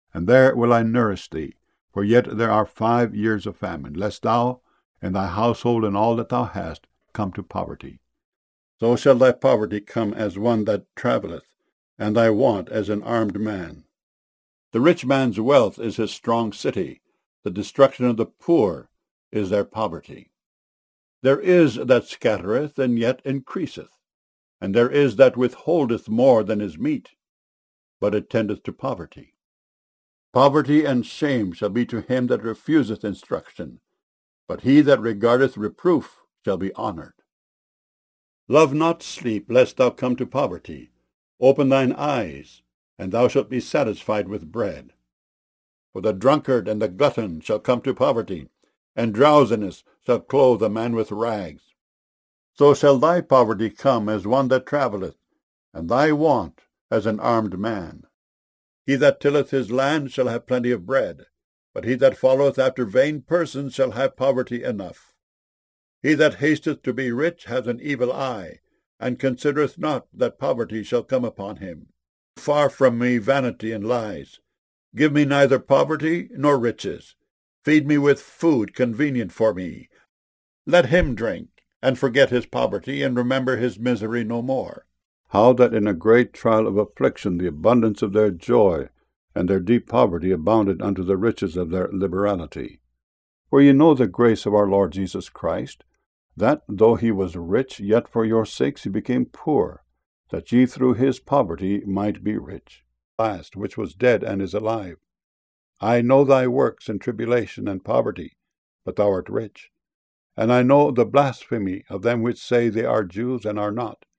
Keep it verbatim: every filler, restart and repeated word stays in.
and there will I nourish thee. For yet there are five years of famine, lest thou, and thy household, and all that thou hast, come to poverty. So shall thy poverty come as one that travelleth, and thy want as an armed man. The rich man's wealth is his strong city. The destruction of the poor is their poverty. There is that scattereth, and yet increaseth, and there is that withholdeth more than is meet, but it tendeth to poverty. Poverty and shame shall be to him that refuseth instruction, but he that regardeth reproof shall be honoured. Love not sleep, lest thou come to poverty. Open thine eyes, and thou shalt be satisfied with bread. For the drunkard and the glutton shall come to poverty, and drowsiness shall clothe a man with rags. So shall thy poverty come as one that travelleth, and thy want as an armed man. He that tilleth his land shall have plenty of bread, but he that followeth after vain persons shall have poverty enough. He that hasteth to be rich hath an evil eye, and considereth not that poverty shall come upon him. Far from me vanity and lies. Give me neither poverty nor riches. Feed me with food convenient for me. Let him drink, and forget his poverty, and remember his misery no more. How that in a great trial of affliction the abundance of their joy and their deep poverty abounded unto the riches of their liberality. For ye know the grace of our Lord Jesus Christ, that, though he was rich, yet for your sakes he became poor, that ye through his poverty might be rich. Last, which was dead and is alive. I know thy works and tribulation and poverty, but thou art rich. And I know the blasphemy of them which say they are Jews and are not,